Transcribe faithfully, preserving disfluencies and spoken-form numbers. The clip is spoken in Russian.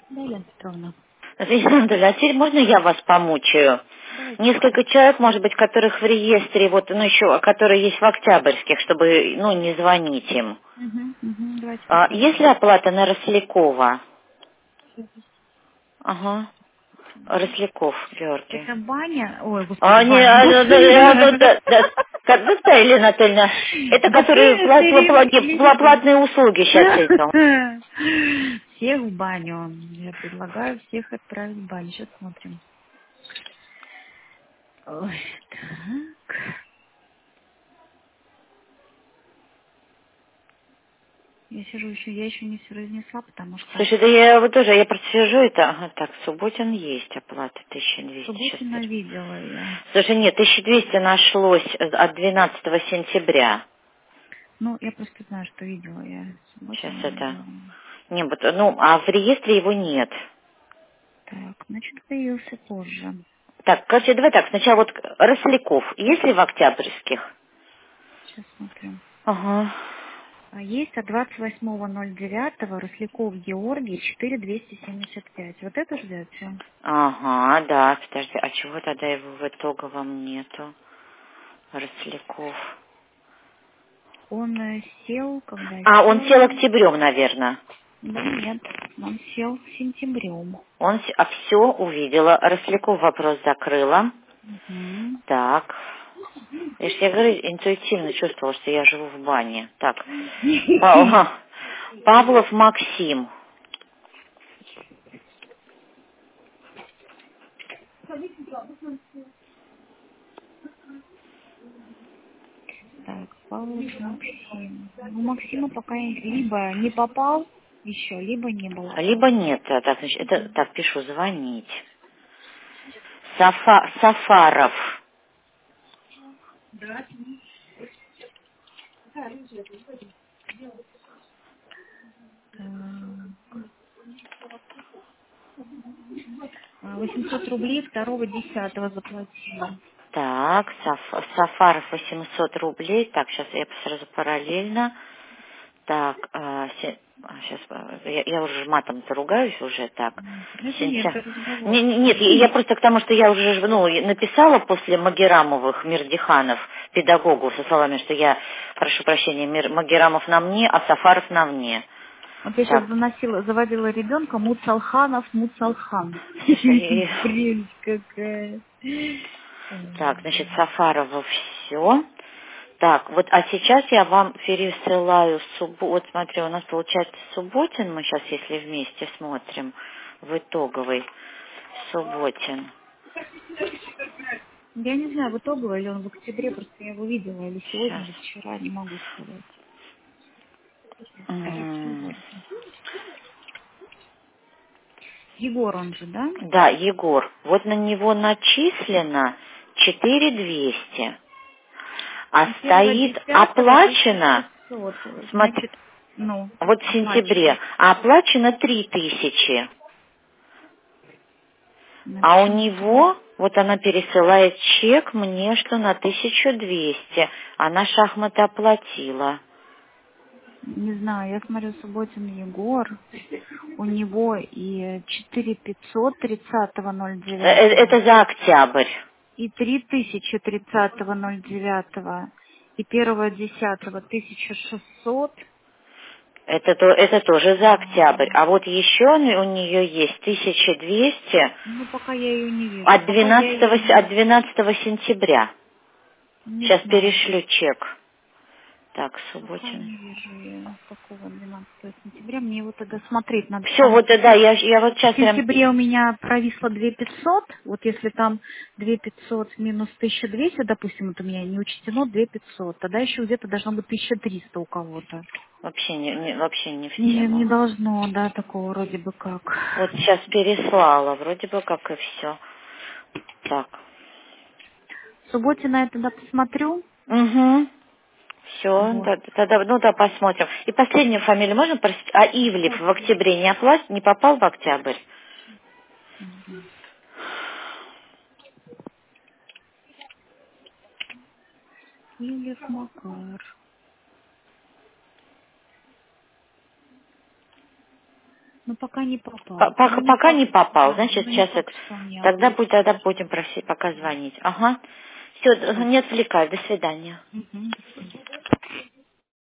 Да, Елена Петровна. Татьяна Анатольевна, а теперь можно я вас помучаю? Давайте. Несколько человек, может быть, которых в реестре, вот, ну, еще, которые есть в Октябрьских, чтобы, ну, не звонить им. Угу, угу, давайте А, есть ли попробуем. оплата на Рослякова? Ага. Росляков, Георгий. Это баня, ой, господи, А, не, баня, а, ну, да, бассейн. а, ну, да, да. Как, да, да, Елена Анатольевна, это которые Бассейн пла- это пла- римский пла- пла- клиника. платные услуги сейчас это. Всех в баню. Я предлагаю всех отправить в баню. Сейчас смотрим. Ой, так. Я сижу еще, я еще не все разнесла, потому что Слушай, да я вот тоже, я просто сижу, это, ага, так, Субботин есть оплата тысяча двести, сейчас. Субботина видела я. Слушай, нет, тысяча двести нашлось от двенадцатого сентября. Ну, я просто знаю, что видела я. Сейчас Субботина это, видела. не, вот, ну, а в реестре его нет. Так, значит, появился позже. Так, короче, давай так, сначала вот Росляков, есть ли в Октябрьских? Сейчас смотрим. Ага. А есть от двадцать восьмого ноль девятого Росляков Георгий четыре двести семьдесят пять. Вот это ждете? Ага, да, подожди, а чего тогда его в итоговом нету? Росляков. Он э, сел, когда А, он сел сел? октябрем, наверное. Да нет, он сел сентябрем. Он, с- а все увидела. Росляков вопрос закрыла. Угу. Так. Я же тебе говорю, интуитивно чувствовала, что я живу в бане. Так. Па- Павлов Максим. Так, Павлов Максим. Ну, Максима пока либо не попал еще, либо не было. Либо нет. А, Так, значит, это, так, пишу, звонить. Сафа, Сафаров. Так, а, восемьсот рублей второго десятого заплатила. Так, Саф- Сафаров восемьсот рублей. Так, сейчас я сразу параллельно. Так, сейчас я, я уже матом-то ругаюсь уже так. Это нет, Сентя- это разговор. Не- не- Нет, я я просто к тому, что я уже ну, написала после Магерамовых Мирдиханов педагогу со словами, что я, прошу прощения, Мир- Магерамов на мне, а Сафаров на мне. Вот я сейчас Так, заносила, заводила ребенка Муцалханов, Муцалхан. слушай, и- Прелесть какая. так, значит, Сафарова все. Так, вот, а сейчас я вам пересылаю субботу. Вот смотри, у нас получается Субботин, мы сейчас, если вместе смотрим, в итоговый Субботин. Я не знаю, в итоге или он в октябре, просто я его видела, или сегодня, Сейчас. или вчера, не могу сказать. Так, М, Егор. Егор он же, да? Да, Егор. Вот на него начислено четыре двести, а И первого стоит десятого тысяча оплачено, шестьсот. смотри, Значит, ну, вот в сентябре, оплачено. а оплачено три тысячи. А у Значит, него, вот она пересылает чек мне, что на тысячу двести. Она шахматы оплатила. не знаю, я смотрю, Субботин Егор, у него и четыре пятьсот тридцатого ноль Э, э, Это девятого за октябрь. и три тысячи тридцатого ноль девятого и первого десятого тысяча шестьсот. Это, то, это тоже за октябрь. А вот еще у нее есть тысяча двести Ну, пока я ее не вижу. от Пока я двенадцатого, ее с- от не... двенадцатого сентября. Не Сейчас знаю. перешлю чек. Так, Пока Субботин. не вижу я какого двенадцатого сентября. Мне его тогда смотреть надо, Все, потому вот что э, да, в я, я вот в сейчас прям... сентябре у меня провисло две тысячи пятьсот. Вот если там две тысячи пятьсот минус тысяча двести, допустим, вот у меня не учтено две тысячи пятьсот, тогда еще где-то должно быть тысяча триста у кого-то. Вообще не, не- вообще не в Не, не тему. должно, да, такого вроде бы как. Вот сейчас переслала, вроде бы как и все. Так. Субботина я тогда посмотрю. Угу. Все, Вот. тогда, ну да, посмотрим. И последнюю фамилию можно просить? А Ивлев в октябре не оплатит, не попал в октябрь? Ильев Макар. Ну, пока не попал. По- Пока, Ну, не пока факт, не попал, да, значит, ну, не сейчас факт, это... что он не Тогда, будь, тогда ответит. будем просить пока звонить. Ага. Все, Да. не отвлекай, до свидания. Мгм.